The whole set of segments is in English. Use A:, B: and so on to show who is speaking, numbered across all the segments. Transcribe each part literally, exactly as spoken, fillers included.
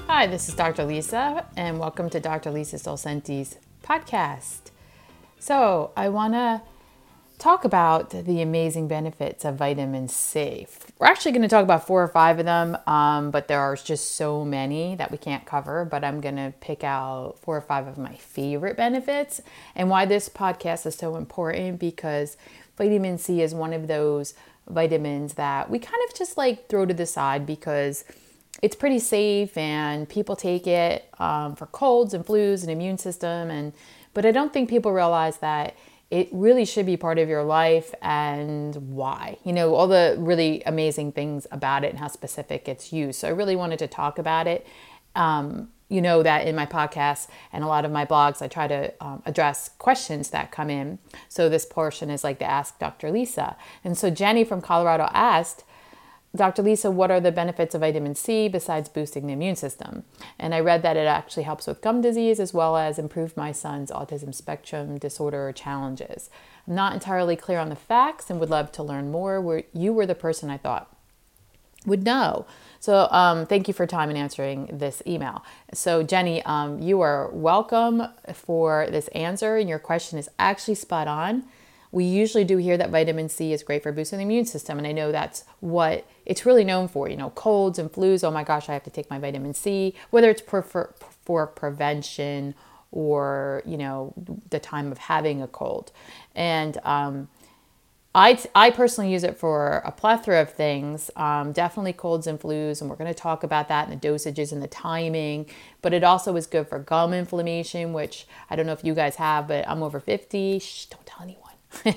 A: Hi, this is Doctor Lisa, and welcome to Doctor Lisa Dolcenti's podcast. So, I want to talk about the amazing benefits of vitamin C. We're actually going to talk about four or five of them, um, but there are just so many that we can't cover. But I'm going to pick out four or five of my favorite benefits and why this podcast is so important, because vitamin C is one of those vitamins that we kind of just like throw to the side because it's pretty safe and people take it um, for colds and flus and immune system. And but I don't think people realize that it really should be part of your life and why. You know, all the really amazing things about it and how specific it's used. So I really wanted to talk about it. Um, you know that in my podcast and a lot of my blogs, I try to um, address questions that come in. So this portion is like the Ask Doctor Lisa. And so Jenny from Colorado asked, Doctor Lisa, what are the benefits of vitamin C besides boosting the immune system? And I read that it actually helps with gum disease as well as improve my son's autism spectrum disorder challenges. I'm not entirely clear on the facts and would love to learn more. Where you were the person I thought would know. So um, thank you for time and answering this email. So Jenny, um, you are welcome for this answer, and your question is actually spot on. We usually do hear that vitamin C is great for boosting the immune system. And I know that's what it's really known for, you know, colds and flus. Oh my gosh, I have to take my vitamin C, whether it's for, for, for prevention or, you know, the time of having a cold. And um, I, I personally use it for a plethora of things, um, definitely colds and flus. And we're going to talk about that and the dosages and the timing. But it also is good for gum inflammation, which I don't know if you guys have, but I'm over fifty. Shh, don't tell anyone.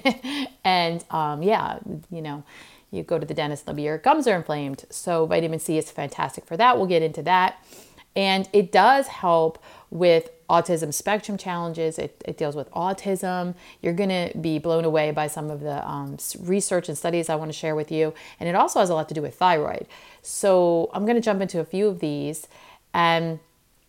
A: and um, yeah, you know, you go to the dentist, maybe your gums are inflamed. So vitamin C is fantastic for that. We'll get into that. And it does help with autism spectrum challenges. It, it deals with autism. You're going to be blown away by some of the um, research and studies I want to share with you. And it also has a lot to do with thyroid. So I'm going to jump into a few of these. And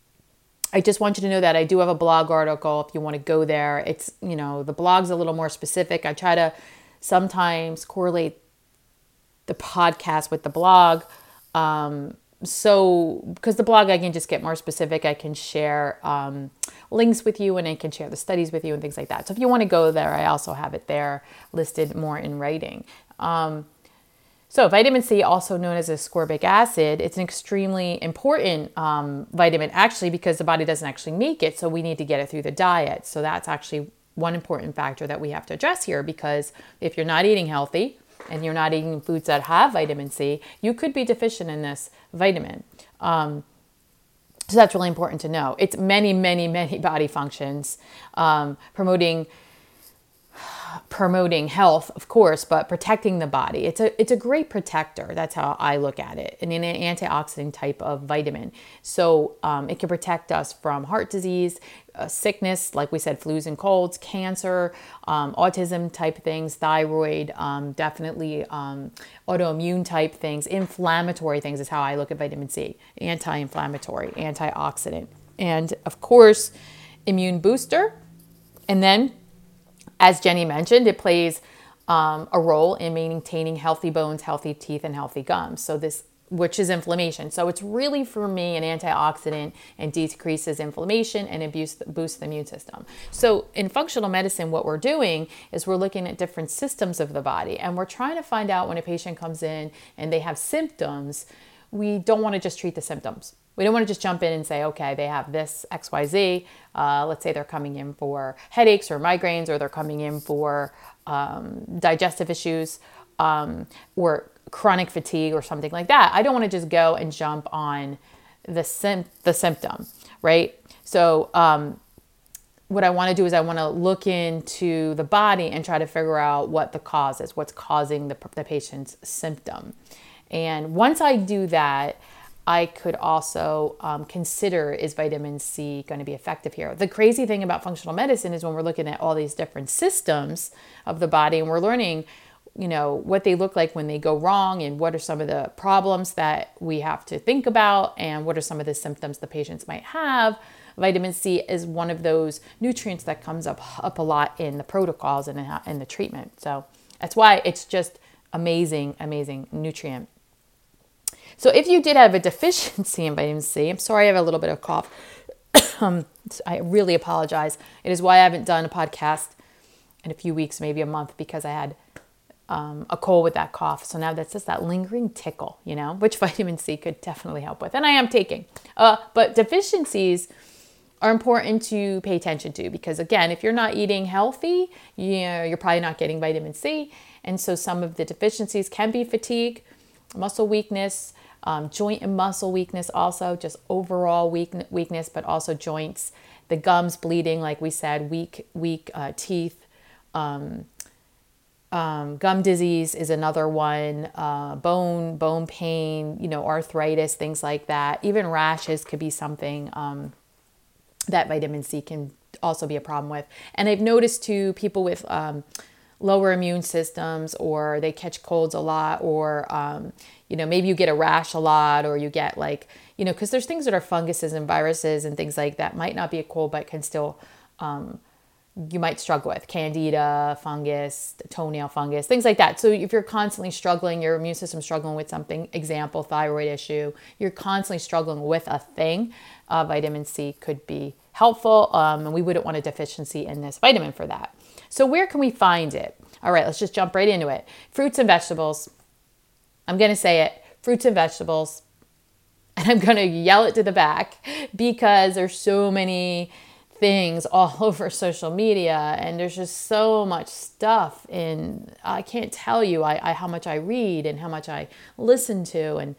A: I just want you to know that I do have a blog article if you want to go there. It's, you know, the blog's a little more specific. I try to sometimes correlate the podcast with the blog. Um, so, because the blog, I can just get more specific. I can share um, links with you and I can share the studies with you and things like that. So if you want to go there, I also have it there listed more in writing. Um, So vitamin C, also known as ascorbic acid, it's an extremely important um, vitamin actually because the body doesn't actually make it. So we need to get it through the diet. So that's actually one important factor that we have to address here, because if you're not eating healthy and you're not eating foods that have vitamin C, you could be deficient in this vitamin. Um, so that's really important to know. It's many, many, many body functions, um, promoting promoting health, of course, but protecting the body. It's a it's a great protector. That's how I look at it. And an antioxidant type of vitamin. So um, it can protect us from heart disease, uh, sickness, like we said, flus and colds, cancer, um, autism type things, thyroid, um, definitely um, autoimmune type things, inflammatory things is how I look at vitamin C. Anti-inflammatory, antioxidant, and of course, immune booster. And then, as Jenny mentioned, it plays um, a role in maintaining healthy bones, healthy teeth, and healthy gums. So this, which is inflammation. So it's really, for me, an antioxidant and decreases inflammation and it boosts, boosts the immune system. So in functional medicine, what we're doing is we're looking at different systems of the body, and we're trying to find out when a patient comes in and they have symptoms, we don't want to just treat the symptoms. We don't want to just jump in and say, okay, they have this X Y Z. Uh, let's say they're coming in for headaches or migraines, or they're coming in for um, digestive issues um, or chronic fatigue or something like that. I don't want to just go and jump on the sim- the symptom, right? So um, what I want to do is I want to look into the body and try to figure out what the cause is, what's causing the, the patient's symptom. And once I do that, I could also um, consider, is vitamin C going to be effective here? The crazy thing about functional medicine is when we're looking at all these different systems of the body and we're learning, you know, what they look like when they go wrong and what are some of the problems that we have to think about and what are some of the symptoms the patients might have. Vitamin C is one of those nutrients that comes up, up a lot in the protocols and in, in the treatment. So that's why it's just amazing, amazing nutrient. So if you did have a deficiency in vitamin C, I'm sorry I have a little bit of cough. um, I really apologize. It is why I haven't done a podcast in a few weeks, maybe a month, because I had um, a cold with that cough. So now that's just that lingering tickle, you know, which vitamin C could definitely help with. And I am taking. Uh, but deficiencies are important to pay attention to because, again, if you're not eating healthy, you know, you're probably not getting vitamin C. And so some of the deficiencies can be fatigue, muscle weakness, um, joint and muscle weakness also, just overall weak, weakness, but also joints, the gums bleeding, like we said, weak, weak uh, teeth, um, um, gum disease is another one, uh, bone, bone pain, you know, arthritis, things like that. Even rashes could be something um, that vitamin C can also be a problem with. And I've noticed too, people with um, lower immune systems, or they catch colds a lot, or, um, you know, maybe you get a rash a lot, or you get like, you know, because there's things that are funguses and viruses and things like that, might not be a cold, but can still, um, you might struggle with candida, fungus, toenail fungus, things like that. So if you're constantly struggling, your immune system struggling with something, example, thyroid issue, you're constantly struggling with a thing, uh, vitamin C could be helpful. Um, and we wouldn't want a deficiency in this vitamin for that. So where can we find it? All right, let's just jump right into it. Fruits and vegetables. I'm going to say it, fruits and vegetables. And I'm going to yell it to the back because there's so many things all over social media, and there's just so much stuff, and I can't tell you I, I how much I read and how much I listen to, and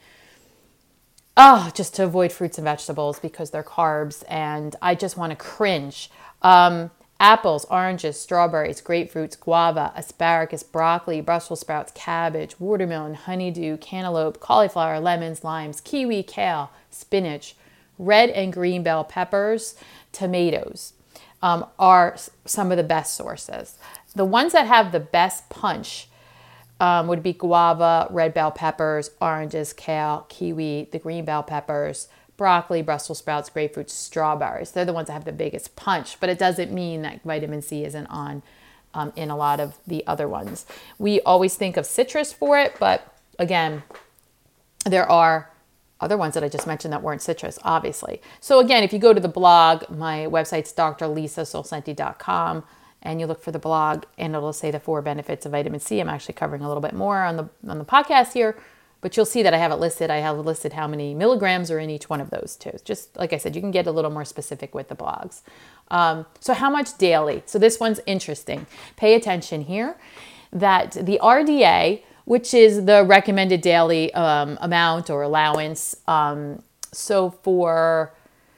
A: oh, just to avoid fruits and vegetables because they're carbs, and I just want to cringe. Um, apples, oranges, strawberries, grapefruits, guava, asparagus, broccoli, Brussels sprouts, cabbage, watermelon, honeydew, cantaloupe, cauliflower, lemons, limes, kiwi, kale, spinach, red and green bell peppers, tomatoes um, are some of the best sources. The ones that have the best punch um, would be guava, red bell peppers, oranges, kale, kiwi, the green bell peppers, broccoli, Brussels sprouts, grapefruits, strawberries. They're the ones that have the biggest punch, but it doesn't mean that vitamin C isn't on um, in a lot of the other ones. We always think of citrus for it, but again, there are other ones that I just mentioned that weren't citrus, obviously. So again, if you go to the blog, my website's d r lisa solcenti dot com, and you look for the blog, and it'll say the four benefits of vitamin C. I'm actually covering a little bit more on the on the podcast here, but you'll see that I have it listed. I have listed how many milligrams are in each one of those too. Just like I said, you can get a little more specific with the blogs. Um, so how much daily? So this one's interesting. Pay attention here that the R D A, which is the recommended daily um, amount or allowance. Um, so for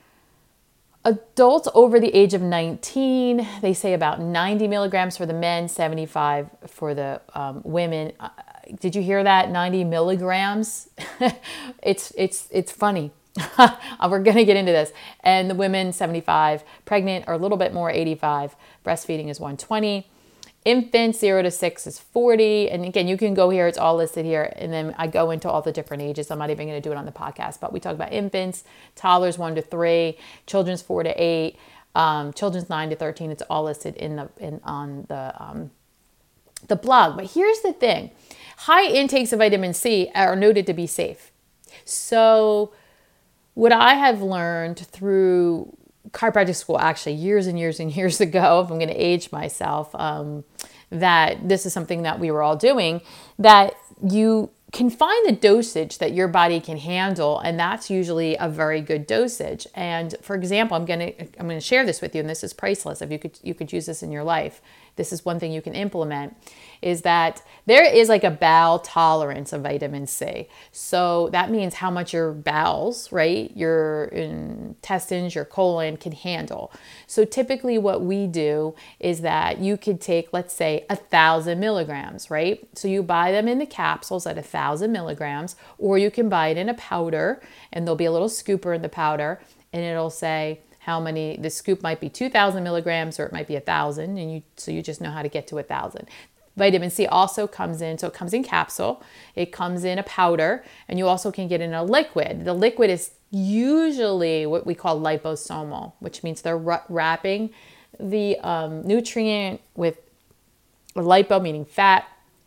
A: adults over the age of nineteen, they say about ninety milligrams for the men, seventy-five for the um, women. Uh, did you hear that? ninety milligrams? it's it's it's funny. We're going to get into this. And the women, seventy-five. Pregnant are a little bit more, eighty-five. Breastfeeding is one hundred twenty. Infants zero to six is forty. And again, you can go here. It's all listed here. And then I go into all the different ages. I'm not even going to do it on the podcast, but we talk about infants, toddlers one to three, children's four to eight, um, children's nine to thirteen. It's all listed in the in on the um, the blog. But here's the thing. High intakes of vitamin C are noted to be safe. So what I have learned through chiropractic school, actually years and years and years ago, if I'm going to age myself, um, that this is something that we were all doing, that you can find the dosage that your body can handle, and that's usually a very good dosage. And for example, I'm going to I'm going to share this with you, and this is priceless. If you could you could use this in your life, this is one thing you can implement, is that there is like a bowel tolerance of vitamin C. So that means how much your bowels, right, your intestines, your colon can handle. So typically what we do is that you could take, let's say, a thousand milligrams, right? So you buy them in the capsules at a thousand milligrams, or you can buy it in a powder, and there'll be a little scooper in the powder, and it'll say how many, the scoop might be two thousand milligrams, or it might be a thousand, and you so you just know how to get to a thousand. Vitamin C also comes in, so it comes in capsule, it comes in a powder, and you also can get in a liquid. The liquid is usually what we call liposomal, which means they're wrapping the um, nutrient with lipo, meaning fat,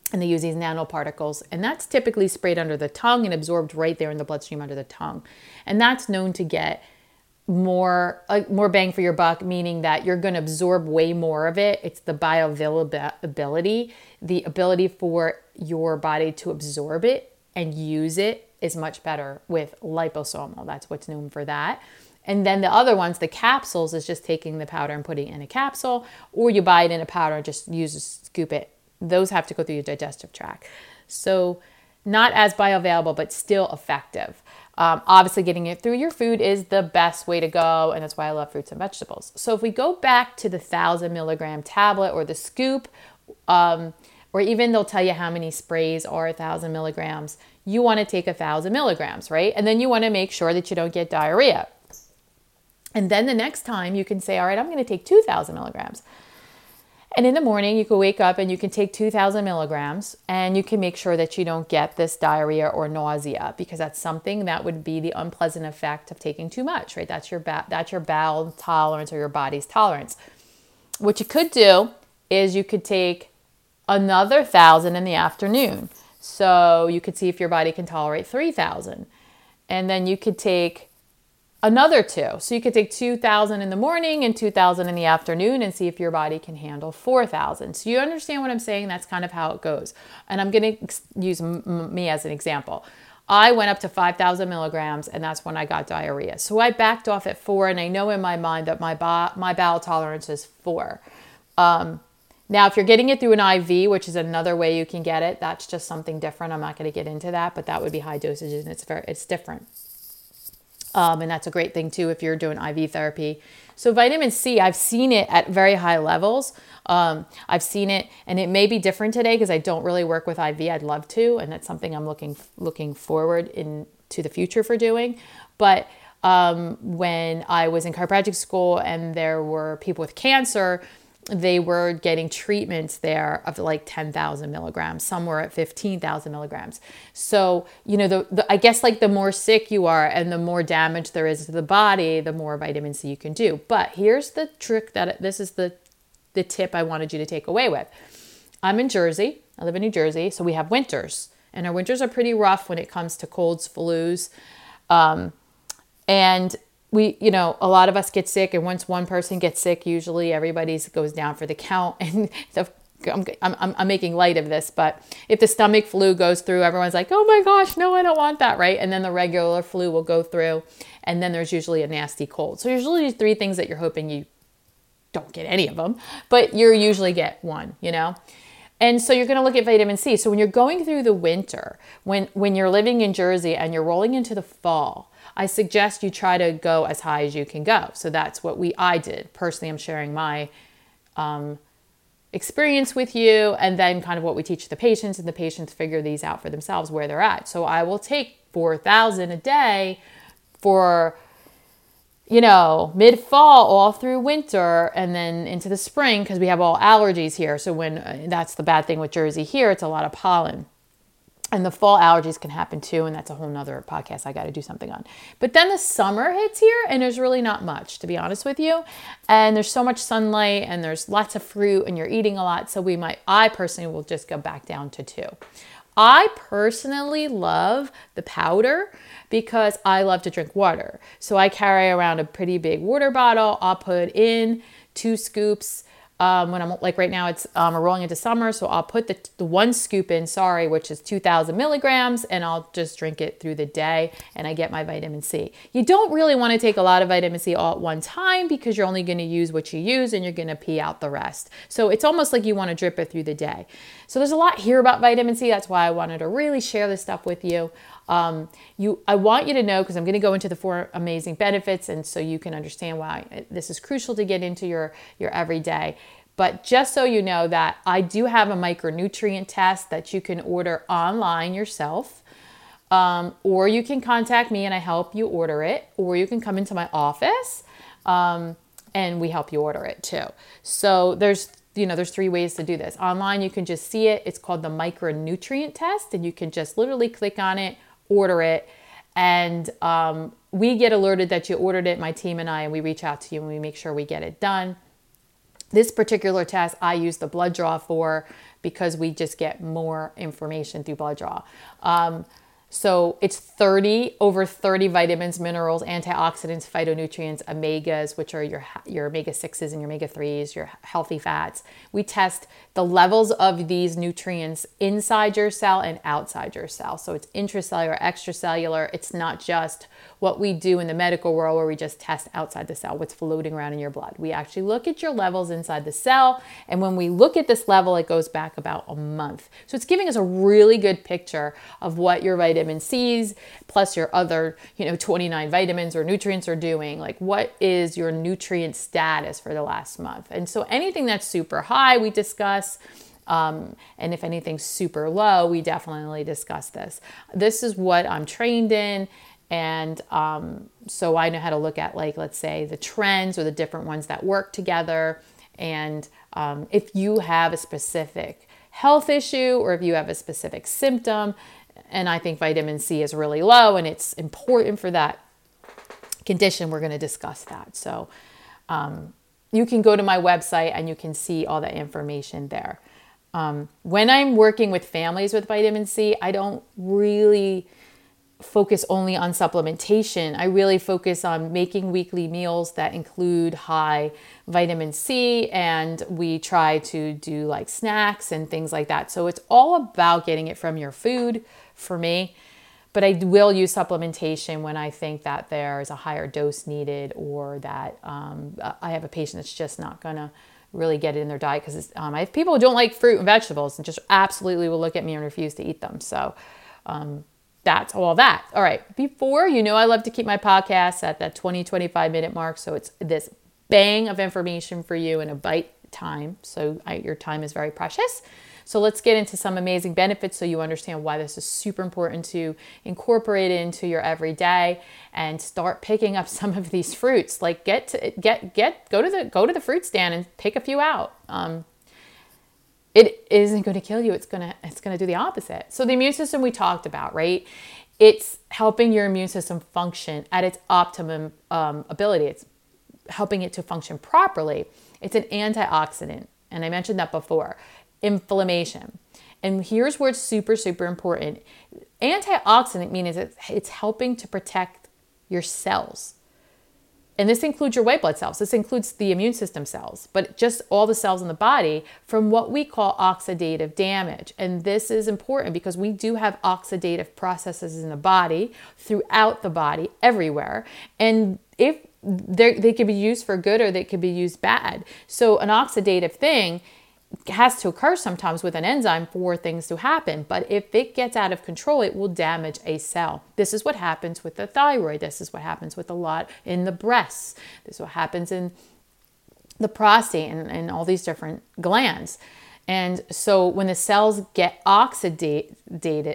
A: And they use these nanoparticles, and that's typically sprayed under the tongue and absorbed right there in the bloodstream under the tongue. And that's known to get more uh, more bang for your buck, meaning that you're going to absorb way more of it. It's the bioavailability, the ability for your body to absorb it and use it is much better with liposomal. That's what's known for that. And then the other ones, the capsules, is just taking the powder and putting it in a capsule, or you buy it in a powder and just use a scoop it. Those have to go through your digestive tract. So not as bioavailable, but still effective. Um, obviously, getting it through your food is the best way to go, and that's why I love fruits and vegetables. So if we go back to the one thousand milligram tablet or the scoop, um, or even they'll tell you how many sprays are one thousand milligrams, you want to take one thousand milligrams, right? And then you want to make sure that you don't get diarrhea. And then the next time you can say, all right, I'm going to take two thousand milligrams. And in the morning, you can wake up and you can take two thousand milligrams and you can make sure that you don't get this diarrhea or nausea, because that's something that would be the unpleasant effect of taking too much, right? That's your, ba- that's your bowel tolerance or your body's tolerance. What you could do is you could take another thousand in the afternoon. So you could see if your body can tolerate three thousand. And then you could take another two. So you could take two thousand in the morning and two thousand in the afternoon and see if your body can handle four thousand. So you understand what I'm saying? That's kind of how it goes. And I'm going to use m- me as an example. I went up to five thousand milligrams and that's when I got diarrhea. So I backed off at four, and I know in my mind that my, bo- my bowel tolerance is four. Um, now, if you're getting it through an I V, which is another way you can get it, that's just something different. I'm not going to get into that, but that would be high dosages and it's very, it's different. Um, and that's a great thing too if you're doing I V therapy. So vitamin C, I've seen it at very high levels. Um, I've seen it, and it may be different today because I don't really work with I V. I'd love to, and that's something I'm looking looking forward into the future for doing. But um, when I was in chiropractic school and there were people with cancer, they were getting treatments there of like ten thousand milligrams. Some were at fifteen thousand milligrams. So, you know, the, the I guess like the more sick you are and the more damage there is to the body, the more vitamin C you can do. But here's the trick that this is the, the tip I wanted you to take away with. I'm in Jersey. I live in New Jersey. So we have winters, and our winters are pretty rough when it comes to colds, flus. Um, and We, you know, a lot of us get sick, and once one person gets sick, usually everybody goes down for the count. And the, I'm, I'm, I'm making light of this, but if the stomach flu goes through, everyone's like, oh my gosh, no, I don't want that, right? And then the regular flu will go through, and then there's usually a nasty cold. So there's usually three things that you're hoping you don't get any of them, but you usually get one, you know? And so you're going to look at vitamin C. So when you're going through the winter, when, when you're living in Jersey and you're rolling into the fall, I suggest you try to go as high as you can go. So that's what we I did. Personally, I'm sharing my um, experience with you, and then kind of what we teach the patients, and the patients figure these out for themselves where they're at. So I will take four thousand a day for, you know, mid-fall all through winter and then into the spring, because we have all allergies here. So when uh, that's the bad thing with Jersey here, it's a lot of pollen. And the fall allergies can happen too, and that's a whole nother podcast I got to do something on. But then the summer hits here, and there's really not much, to be honest with you. And there's so much sunlight, and there's lots of fruit, and you're eating a lot. So we might, I personally will just go back down to two. I personally love the powder because I love to drink water. So I carry around a pretty big water bottle. I'll put in two scoops. Um, when I'm like right now, it's um, we're rolling into summer, so I'll put the, the one scoop in, sorry, which is two thousand milligrams, and I'll just drink it through the day, and I get my vitamin C. You don't really want to take a lot of vitamin C all at one time because you're only going to use what you use, and you're going to pee out the rest. So it's almost like you want to drip it through the day. So there's a lot here about vitamin C. That's why I wanted to really share this stuff with you. Um, you, I want you to know, because I'm going to go into the four amazing benefits, and so you can understand why this is crucial to get into your, your everyday. But just so you know that I do have a micronutrient test that you can order online yourself, um, or you can contact me and I help you order it, or you can come into my office um, and we help you order it too. So there's you know, there's three ways to do this. Online, you can just see it. It's called the micronutrient test, and you can just literally click on it, order it, and um, we get alerted that you ordered it, my team and I, and we reach out to you and we make sure we get it done. This particular test I use the blood draw for because we just get more information through blood draw. Um, So it's thirty, over thirty vitamins, minerals, antioxidants, phytonutrients, omegas, which are your your omega sixes and your omega threes, your healthy fats. We test the levels of these nutrients inside your cell and outside your cell. So it's intracellular, extracellular. It's not just what we do in the medical world where we just test outside the cell, what's floating around in your blood. We actually look at your levels inside the cell. And when we look at this level, it goes back about a month. So it's giving us a really good picture of what your vitamin C's plus your other, you know, twenty-nine vitamins or nutrients are doing. Like, what is your nutrient status for the last month? And so anything that's super high, we discuss. Um, and if anything's super low, we definitely discuss this. This is what I'm trained in. And um, so I know how to look at, like, let's say the trends or the different ones that work together. And um, if you have a specific health issue or if you have a specific symptom, and I think vitamin C is really low and it's important for that condition, we're going to discuss that. So um, you can go to my website and you can see all that information there. Um, when I'm working with families with vitamin C, I don't really focus only on supplementation. I really focus on making weekly meals that include high vitamin C, and we try to do like snacks and things like that. So it's all about getting it from your food for me, but I will use supplementation when I think that there is a higher dose needed, or that um, I have a patient that's just not gonna really get it in their diet because um, I have people who don't like fruit and vegetables and just absolutely will look at me and refuse to eat them. So um, that's all that. All right. Before, you know, I love to keep my podcasts at that twenty, twenty-five minute mark. So it's this bang of information for you in a bite time. So I, your time is very precious. So let's get into some amazing benefits so you understand why this is super important to incorporate into your everyday, and start picking up some of these fruits. Like get to, get get go to the go to the fruit stand and pick a few out. Um, It isn't going to kill you. It's going to, it's going to do the opposite. So the immune system we talked about, right? It's helping your immune system function at its optimum um, ability. It's helping it to function properly. It's an antioxidant. And I mentioned that before. Inflammation. And here's where it's super, super important. Antioxidant means it's, it's helping to protect your cells. And this includes your white blood cells. This includes the immune system cells, but just all the cells in the body from what we call oxidative damage. And this is important because we do have oxidative processes in the body, throughout the body, everywhere. And if they could be used for good or they could be used bad. So an oxidative thing has to occur sometimes with an enzyme for things to happen. But if it gets out of control, it will damage a cell. This is what happens with the thyroid. This is what happens with a lot in the breasts. This is what happens in the prostate and, and all these different glands. And so when the cells get oxidated,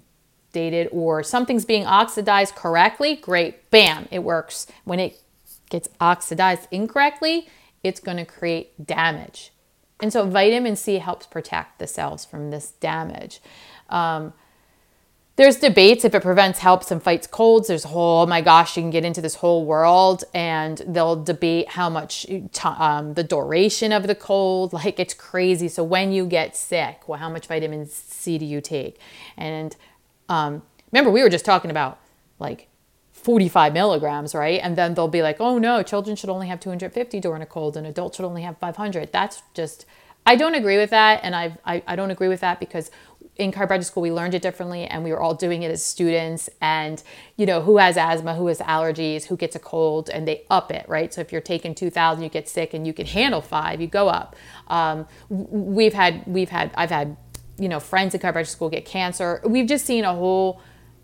A: dated, or something's being oxidized correctly, great, bam, it works. When it gets oxidized incorrectly, it's going to create damage. And so vitamin C helps protect the cells from this damage. Um, there's debates if it prevents, helps, and fights colds. There's a whole, oh my gosh, you can get into this whole world, and they'll debate how much, um, the duration of the cold, like it's crazy. So when you get sick, well, how much vitamin C do you take? And um, remember, we were just talking about like forty-five milligrams, right? And then they'll be like, oh no, children should only have two hundred fifty during a cold and adults should only have five hundred. That's just, I don't agree with that. And I've, I, I don't agree with that because in chiropractic school, we learned it differently and we were all doing it as students. And, you know, who has asthma, who has allergies, who gets a cold, and they up it, right? So if you're taking two thousand, you get sick and you can handle five, you go up. Um, we've had, we've had, I've had, you know, friends in chiropractic school get cancer. We've just seen a whole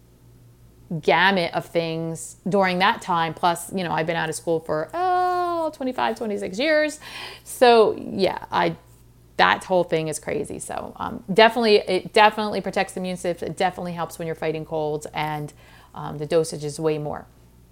A: gamut of things during that time. Plus, you know, I've been out of school for, oh, twenty-five, twenty-six years. So yeah, I, that whole thing is crazy. So um, definitely, it definitely protects the immune system. It definitely helps when you're fighting colds, and um, the dosage is way more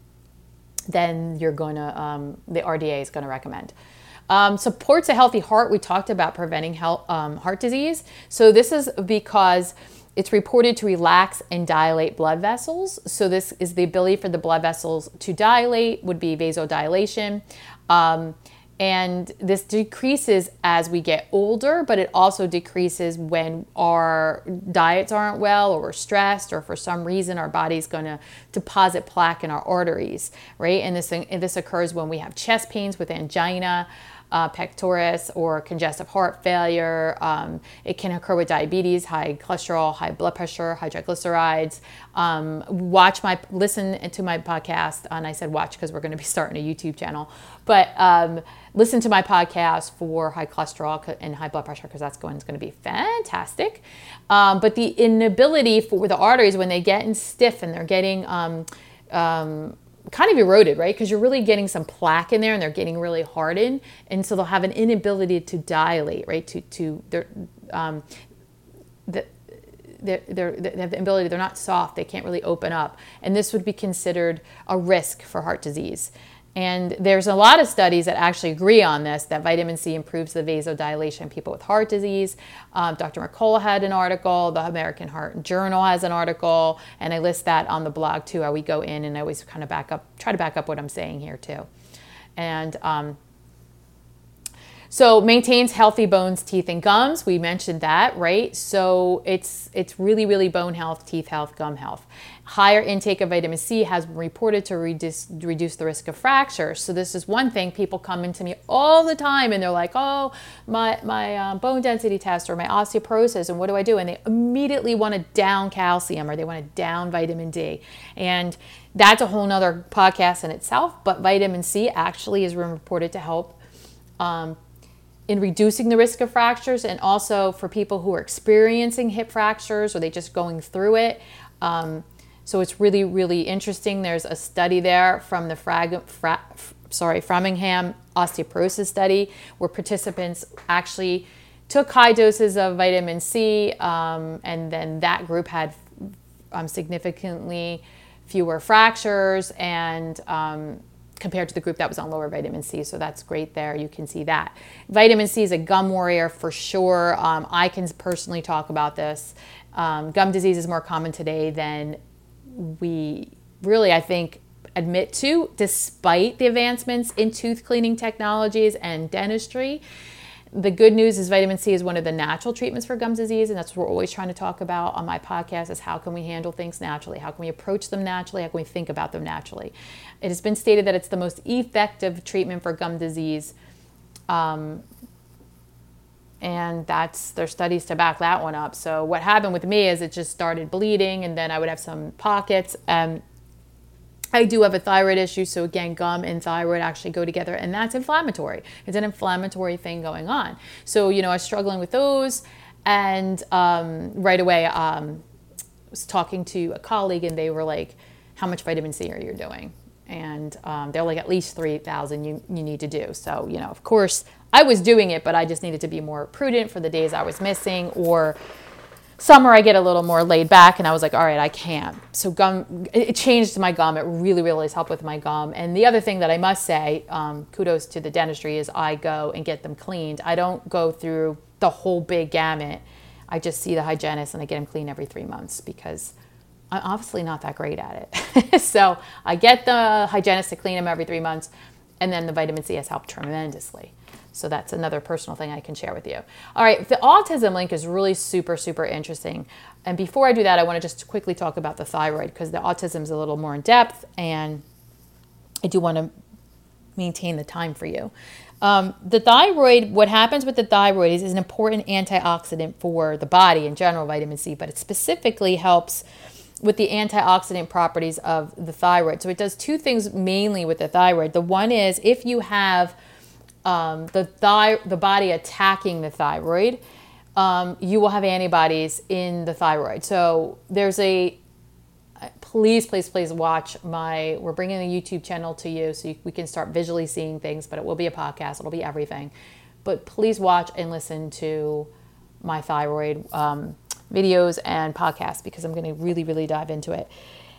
A: than you're gonna, um, the R D A is gonna recommend. Um, supports a healthy heart. We talked about preventing health, um, heart disease. So this is because it's reported to relax and dilate blood vessels. So this is the ability for the blood vessels to dilate, would be vasodilation. Um, And this decreases as we get older, but it also decreases when our diets aren't well, or we're stressed, or for some reason our body's going to deposit plaque in our arteries, right? And this, and this occurs when we have chest pains with angina uh, pectoris, or congestive heart failure. Um, it can occur with diabetes, high cholesterol, high blood pressure, high triglycerides. Um, watch my, listen to my podcast, and I said watch because we're going to be starting a YouTube channel, but um, listen to my podcast for high cholesterol and high blood pressure, because that's going, it's going to be fantastic. Um, but the inability for the arteries, when they get stiff and they're getting um, um, kind of eroded, right? Because you're really getting some plaque in there, and they're getting really hardened, and so they'll have an inability to dilate, right? To to their um, the. They're, they're, they have the ability, they're not soft, they can't really open up. And this would be considered a risk for heart disease. And there's a lot of studies that actually agree on this, that vitamin C improves the vasodilation in people with heart disease. Um, Doctor McCullough had an article, the American Heart Journal has an article, and I list that on the blog too. I we go in and I always kind of back up, try to back up what I'm saying here too. And um, so maintains healthy bones, teeth, and gums. We mentioned that, right? So it's it's really, really bone health, teeth health, gum health. Higher intake of vitamin C has been reported to reduce, reduce the risk of fractures. So this is one thing. People come into me all the time and they're like, oh, my, my uh, bone density test or my osteoporosis, and what do I do? And they immediately want to down calcium, or they want to down vitamin D. And that's a whole nother podcast in itself, but vitamin C actually is reported to help um, in reducing the risk of fractures, and also for people who are experiencing hip fractures, or they just going through it. Um, so it's really, really interesting. There's a study there from the Frag, Fra, sorry, Framingham osteoporosis study, where participants actually took high doses of vitamin C, um, and then that group had um, significantly fewer fractures, and um, compared to the group that was on lower vitamin C. So that's great there. You can see that. Vitamin C is a gum warrior for sure. Um, I can personally talk about this. Um, gum disease is more common today than we really, I think, admit to, despite the advancements in tooth cleaning technologies and dentistry. The good news is vitamin C is one of the natural treatments for gum disease, and that's what we're always trying to talk about on my podcast, is how can we handle things naturally? How can we approach them naturally? How can we think about them naturally? It has been stated that it's the most effective treatment for gum disease, um, and that's, there's studies to back that one up. So what happened with me is it just started bleeding, and then I would have some pockets. Um, I do have a thyroid issue, so again, gum and thyroid actually go together, and that's inflammatory. It's an inflammatory thing going on. So, you know, I was struggling with those, and um, right away um, I was talking to a colleague, and they were like, how much vitamin C are you doing? And um, they're like, at least three thousand you, you need to do. So, you know, of course, I was doing it, but I just needed to be more prudent for the days I was missing, or summer I get a little more laid back, and I was like, all right, I can't. So gum, it changed my gum. It really, really has helped with my gum. And the other thing that I must say, um, kudos to the dentistry, is I go and get them cleaned. I don't go through the whole big gamut. I just see the hygienist and I get them cleaned every three months because I'm obviously not that great at it. So I get the hygienist to clean them every three months, and then the vitamin C has helped tremendously. So that's another personal thing I can share with you. All right, the autism link is really super, super interesting. And before I do that, I want to just quickly talk about the thyroid, because the autism is a little more in depth, and I do want to maintain the time for you. Um, the thyroid, what happens with the thyroid is, is an important antioxidant for the body in general, vitamin C, but it specifically helps with the antioxidant properties of the thyroid. So it does two things mainly with the thyroid. The one is, if you have Um, the thy- the body attacking the thyroid, um, you will have antibodies in the thyroid. So there's a, please, please, please watch my, we're bringing a YouTube channel to you so you, we can start visually seeing things, but it will be a podcast. It'll be everything. But please watch and listen to my thyroid um, videos and podcasts, because I'm going to really, really dive into it.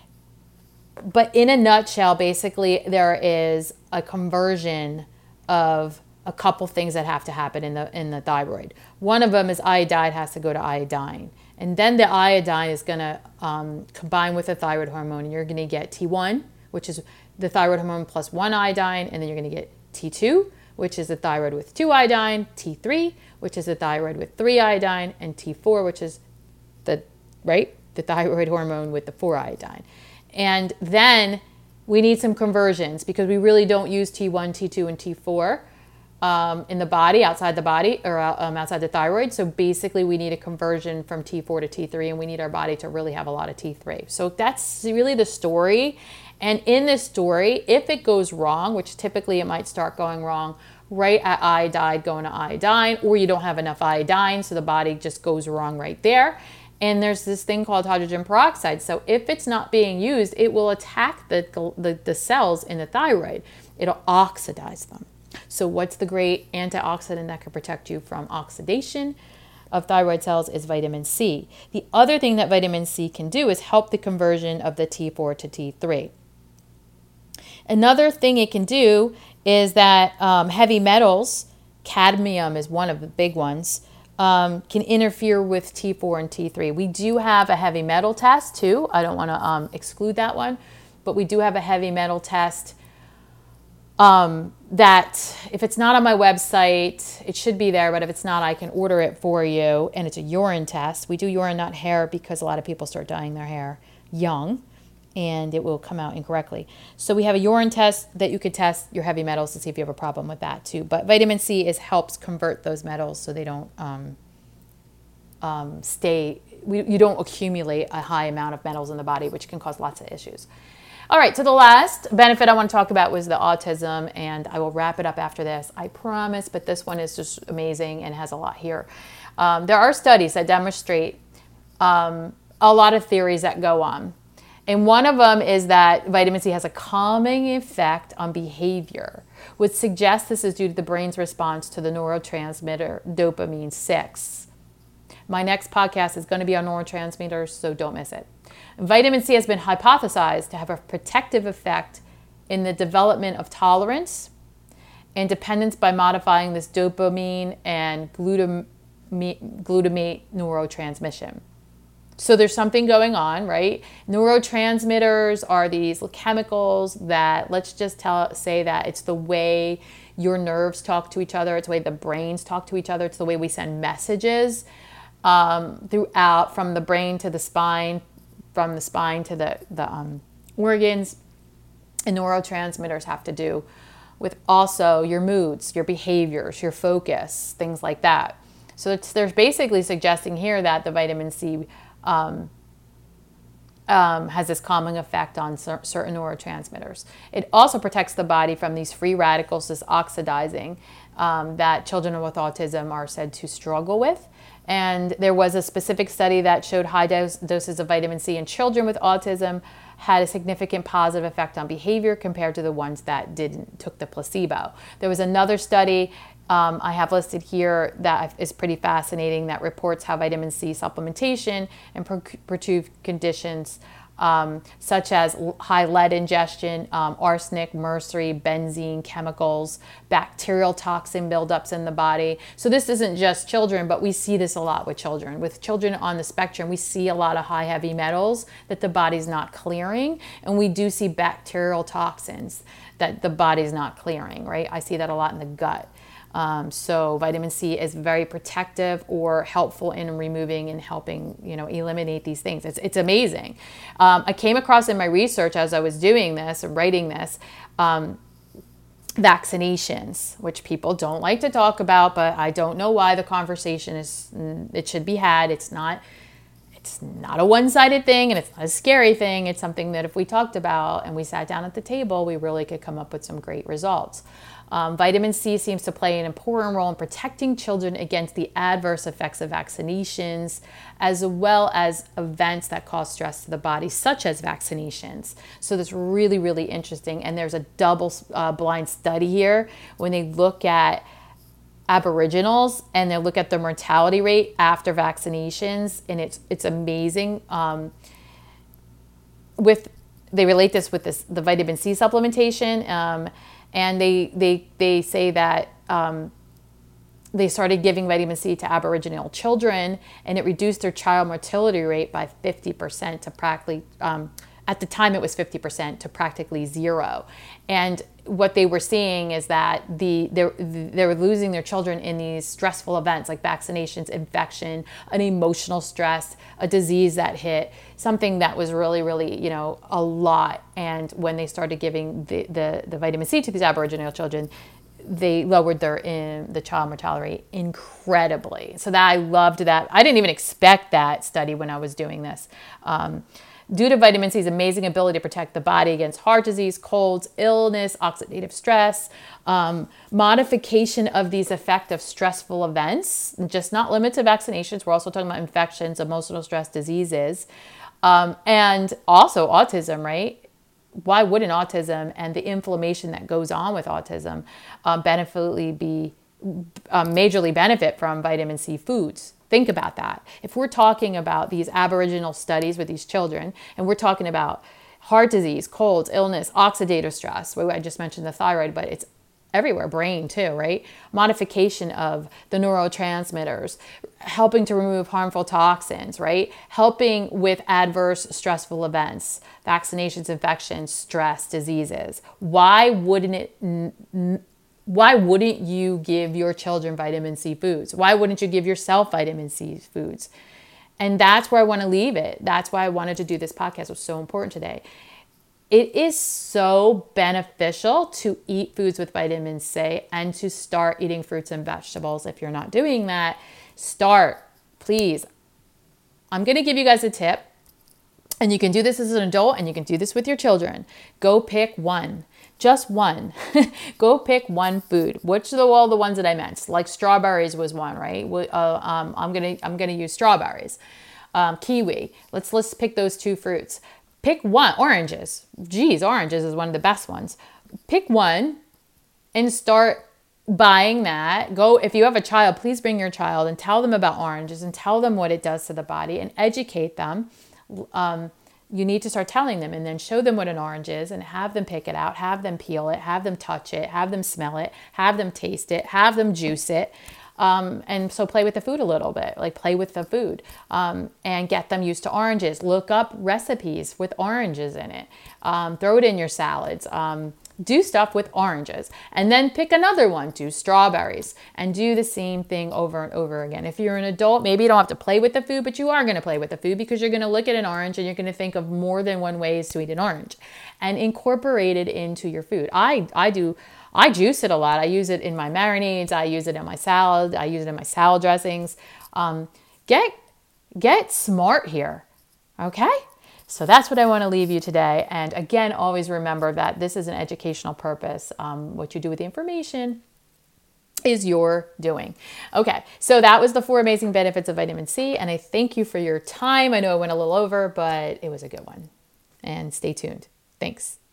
A: But in a nutshell, basically, there is a conversion of a couple things that have to happen in the in the thyroid. One of them is iodide has to go to iodine, and then the iodine is going to um, combine with the thyroid hormone, and you're going to get T one, which is the thyroid hormone plus one iodine, and then you're going to get T two, which is the thyroid with two iodine, T three, which is the thyroid with three iodine, and T four, which is the, right, the thyroid hormone with the four iodine. And then we need some conversions because we really don't use T one, T two, and T four um, in the body, outside the body, or um, outside the thyroid. So basically we need a conversion from T four to T three, and we need our body to really have a lot of T three. So that's really the story. And in this story, if it goes wrong, which typically it might start going wrong right at iodide going to iodine, or you don't have enough iodine, so the body just goes wrong right there. And there's this thing called hydrogen peroxide. So if it's not being used, it will attack the, the, the cells in the thyroid. It'll oxidize them. So what's the great antioxidant that can protect you from oxidation of thyroid cells is vitamin C. The other thing that vitamin C can do is help the conversion of the T four to T three. Another thing it can do is that um, heavy metals, cadmium is one of the big ones, um, can interfere with T four and T three. We do have a heavy metal test too. I don't want to um, exclude that one, but we do have a heavy metal test um, that if it's not on my website, it should be there, but if it's not, I can order it for you. And it's a urine test. We do urine, not hair, because a lot of people start dyeing their hair young, and it will come out incorrectly. So we have a urine test that you could test your heavy metals to see if you have a problem with that too. But vitamin C is helps convert those metals so they don't um, um, stay, we, you don't accumulate a high amount of metals in the body, which can cause lots of issues. All right, so the last benefit I want to talk about was the autism, and I will wrap it up after this, I promise, but this one is just amazing and has a lot here. Um, there are studies that demonstrate um, a lot of theories that go on. And one of them is that vitamin C has a calming effect on behavior, which suggests this is due to the brain's response to the neurotransmitter dopamine six. My next podcast is going to be on neurotransmitters, so don't miss it. Vitamin C has been hypothesized to have a protective effect in the development of tolerance and dependence by modifying this dopamine and glutamate, glutamate neurotransmission. So there's something going on, right? Neurotransmitters are these chemicals that, let's just tell, say that it's the way your nerves talk to each other. It's the way the brains talk to each other. It's the way we send messages um, throughout, from the brain to the spine, from the spine to the, the um, organs. And neurotransmitters have to do with also your moods, your behaviors, your focus, things like that. So it's, they're basically suggesting here that the vitamin C Um, um, has this calming effect on cer- certain neurotransmitters. It also protects the body from these free radicals, this oxidizing um, that children with autism are said to struggle with. And there was a specific study that showed high dose, doses of vitamin C in children with autism had a significant positive effect on behavior compared to the ones that didn't, took the placebo. There was another study Um, I have listed here that is pretty fascinating that reports how vitamin C supplementation improve conditions um, such as high lead ingestion, um, arsenic, mercury, benzene, chemicals, bacterial toxin buildups in the body. So this isn't just children, but we see this a lot with children. With children on the spectrum, we see a lot of high heavy metals that the body's not clearing, and we do see bacterial toxins that the body's not clearing, right? I see that a lot in the gut. Um, so vitamin C is very protective or helpful in removing and helping, you know, eliminate these things. It's, it's amazing. Um, I came across in my research as I was doing this and writing this, um, vaccinations, which people don't like to talk about, but I don't know why the conversation is, it should be had. It's not, it's not a one-sided thing, and it's not a scary thing. It's something that if we talked about and we sat down at the table, we really could come up with some great results. Um, vitamin C seems to play an important role in protecting children against the adverse effects of vaccinations, as well as events that cause stress to the body, such as vaccinations. So that's really, really interesting. And there's a double uh, blind study here when they look at Aboriginals and they look at the mortality rate after vaccinations, and it's it's amazing. Um, with they relate this with this the vitamin C supplementation. Um, And they they they say that um, they started giving vitamin C to Aboriginal children, and it reduced their child mortality rate by fifty percent to practically, um, at the time it was fifty percent to practically zero. And what they were seeing is that the they they were losing their children in these stressful events like vaccinations, infection, an emotional stress, a disease that hit, something that was really, really, you know, a lot. And when they started giving the, the, the vitamin C to these Aboriginal children, they lowered their in the child mortality rate incredibly. So that I loved that. I didn't even expect that study when I was doing this. Um, Due to vitamin C's amazing ability to protect the body against heart disease, colds, illness, oxidative stress, um, modification of these effective stressful events, just not limited to vaccinations. We're also talking about infections, emotional stress, diseases, um, and also autism, right? Why wouldn't autism and the inflammation that goes on with autism um, beneficially be um, majorly benefit from vitamin C foods? Think about that. If we're talking about these Aboriginal studies with these children, and we're talking about heart disease, colds, illness, oxidative stress, well, I just mentioned the thyroid, but it's everywhere, brain too, right? Modification of the neurotransmitters, helping to remove harmful toxins, right? Helping with adverse stressful events, vaccinations, infections, stress, diseases. Why wouldn't it... N- Why wouldn't you give your children vitamin C foods? Why wouldn't you give yourself vitamin C foods? And that's where I want to leave it. That's why I wanted to do this podcast. It was so important today. It is so beneficial to eat foods with vitamin C and to start eating fruits and vegetables. If you're not doing that, start, please. I'm going to give you guys a tip. And you can do this as an adult and you can do this with your children. Go pick one. Just one. Go pick one food. Which are all the ones that I meant? Like strawberries was one, right? Uh, um, I'm gonna I'm gonna use strawberries. Um, kiwi. Let's let's pick those two fruits. Pick one. Oranges. Geez, oranges is one of the best ones. Pick one and start buying that. Go, if you have a child, please bring your child and tell them about oranges and tell them what it does to the body and educate them. Um, you need to start telling them and then show them what an orange is and have them pick it out, have them peel it, have them touch it, have them smell it, have them taste it, have them juice it. Um, and so play with the food a little bit, like play with the food um, and get them used to oranges. Look up recipes with oranges in it. Um, throw it in your salads. Um, do stuff with oranges and then pick another one, do strawberries and do the same thing over and over again. If you're an adult, maybe you don't have to play with the food, but you are going to play with the food because you're going to look at an orange and you're going to think of more than one ways to eat an orange and incorporate it into your food. I, I do, I juice it a lot. I use it in my marinades. I use it in my salad. I use it in my salad dressings. Um, get, get smart here. Okay. So that's what I want to leave you today. And again, always remember that this is an educational purpose. Um, what you do with the information is your doing. Okay, so that was the four amazing benefits of vitamin C. And I thank you for your time. I know I went a little over, but it was a good one. And stay tuned. Thanks.